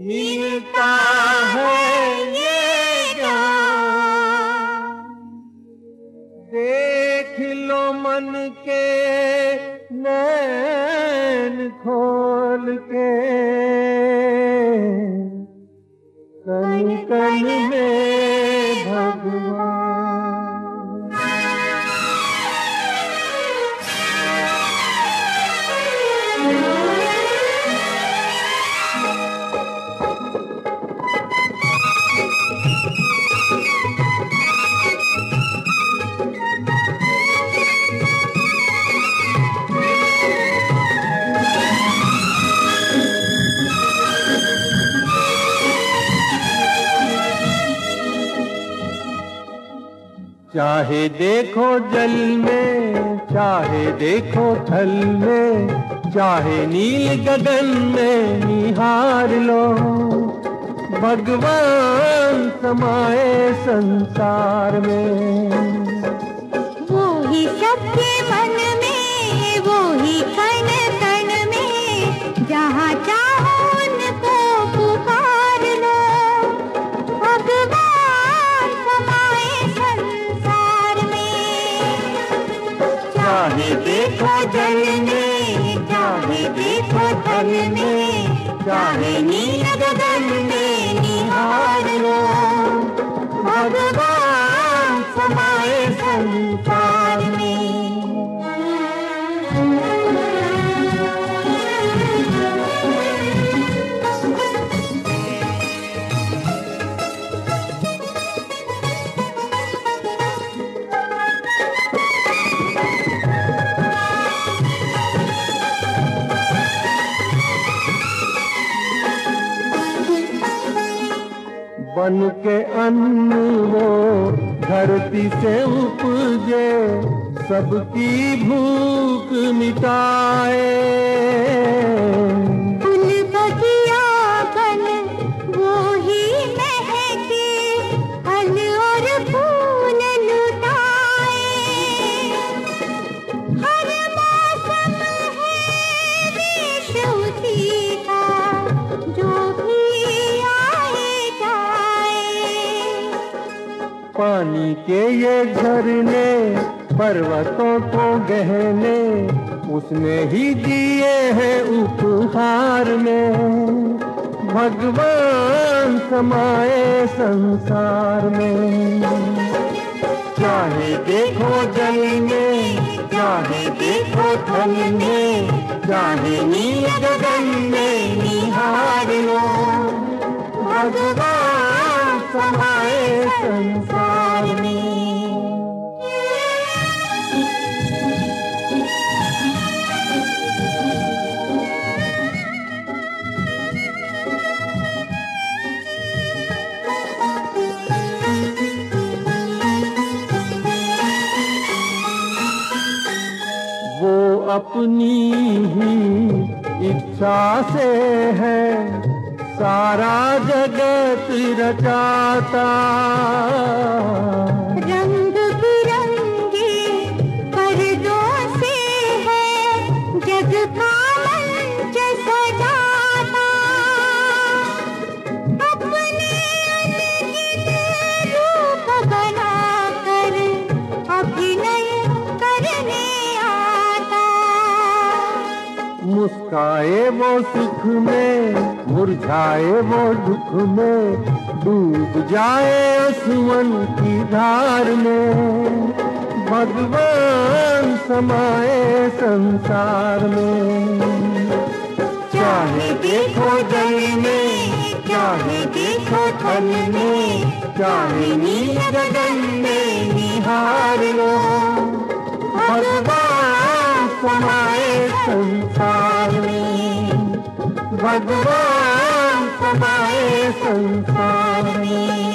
मिलता है ये ज्ञान। देख लो मन के नैन खोल के, कण कण में भगवान। चाहे देखो जल में, चाहे देखो थल में, चाहे नील गगन में निहार लो, भगवान समाए संसार में। वो ही सबके मन में, वो ही कण कण में, जहाँ चाहो उनको पुकार लो, भगवान समाए संसार में। चाहे देखो जल में, चाहे देखो थल में, चाहे नील गगन में निहार लो, भगवान समाए संसार में। बन के अन्न वो धरती से उपजे, सबकी भूख मिटाए। फूल बगिया बन वो ही महके, फल और फूल लुटाए। हर मौसम है देश उसी का, जो भी पानी के ये झरने पर्वतों को गहने, उसने ही दिए हैं उपहार में, भगवान समाए संसार में। चाहे देखो जल में, चाहे देखो थल में, चाहे नील गगन में निहार लो, भगवान समाए संसार में। वो अपनी ही इच्छा से है सारा जगत रचाता। रंग बिरंगे पर्दों से है जग का मंच सजाता। अपने अनगिनत रूप बनाकर अभिनय करने आता। मुस्काए वो सुख में, मुरझाए वो दुख में, डूब जाए आंसुओं की धार में, भगवान समाए संसार में। चाहे देखो जल में, चाहे देखो थल में, चाहे नील गगन में निहार लो, भगवान समाए संसार में, भगवान समाए संसार में।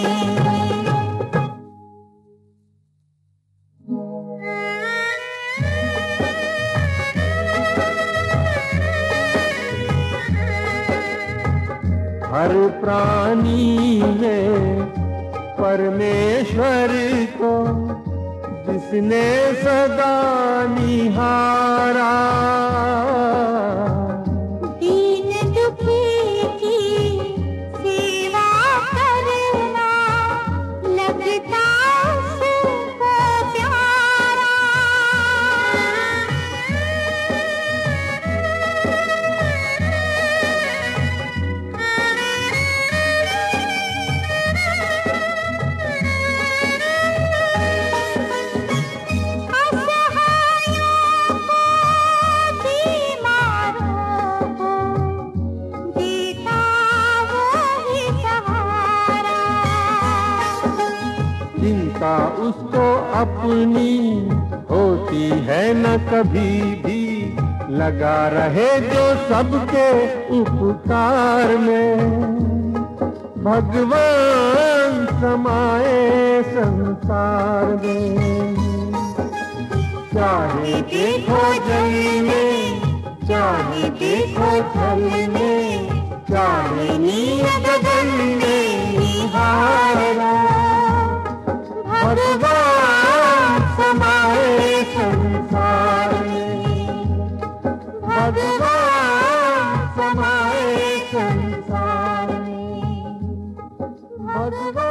हर प्राणी में परमेश्वर को जिसने सदा निहारा, उसको अपनी होती है न कभी भी, लगा रहे जो सबके उपकार में। भगवान समाए संसार में, चाहे देखो जल में, चाहे देखो थल में, चाहे नील गगन में निहारा। भगवान समाए संसार में, भगवान समाए संसार में, भगवान।